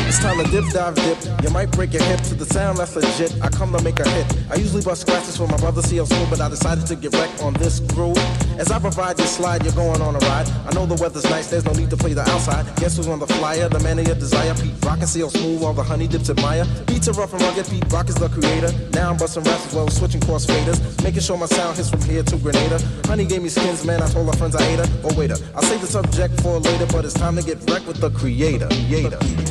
It's time to dip, dive, dip. You might break your hip to the sound that's legit. I come to make a hit. I usually bust scratches for my brother CL Smooth, but I decided to get wrecked on this groove. As I provide this slide, you're going on a ride. I know the weather's nice, there's no need to play the outside. Guess who's on the flyer? The man of your desire. Pete Rock and CL Smooth, all the honey dips admire. Beats are rough and rugged, Pete Rock is the creator. Now I'm busting raps as well as switching cross faders. Making sure my sound hits from here to Grenada. Honey gave me skins, man, I told her friends I ate her. Oh waiter, I'll save the subject for later, but it's time to get wrecked with the creator.